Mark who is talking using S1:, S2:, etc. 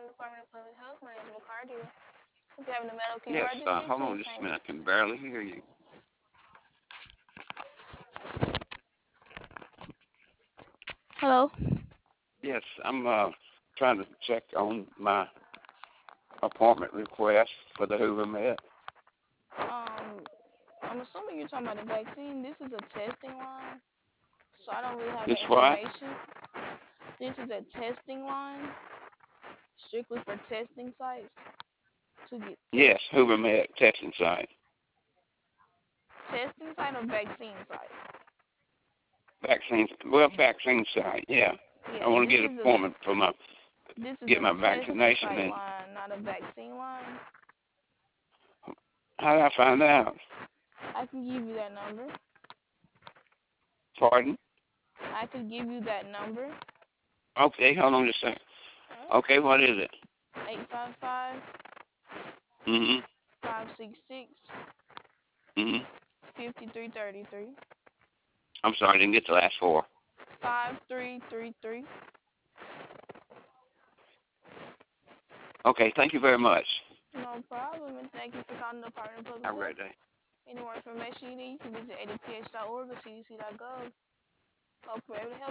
S1: calling the Department of Public Health. My name is McCarty. If you're having a medical
S2: Yes,
S1: emergency,
S2: hold on
S1: please
S2: just a
S1: hang.
S2: minute. I can barely hear you.
S1: Hello.
S2: Yes, I'm trying to check on my appointment request for the Hoover Med.
S1: Um, I'm assuming you're talking about the vaccine. This is a testing line, so I don't really have
S2: This
S1: that
S2: what?
S1: information. This is a testing line, strictly for testing sites to get
S2: Yes,
S1: tests.
S2: Hoover Med testing site.
S1: Testing site or vaccine site?
S2: Vaccine site, yeah. I
S1: Yeah,
S2: want to get an appointment for
S1: this is
S2: get
S1: a
S2: my
S1: testing
S2: vaccination
S1: site
S2: in.
S1: line, not a vaccine line.
S2: How did I find out?
S1: I can give you that number.
S2: Pardon?
S1: I could give you that number.
S2: Okay, hold on just a second. Okay, what is it?
S1: 855
S2: Mm-hmm.
S1: 566
S2: Mm-hmm.
S1: 5333.
S2: I'm sorry, I didn't get the last four.
S1: 5333.
S2: Okay, thank you very much.
S1: No problem, and thank you for calling the Department of Public
S2: Have a
S1: Health.
S2: great day.
S1: Any more information you need, you can visit adph.org or cdc.gov. Hope we're able to help.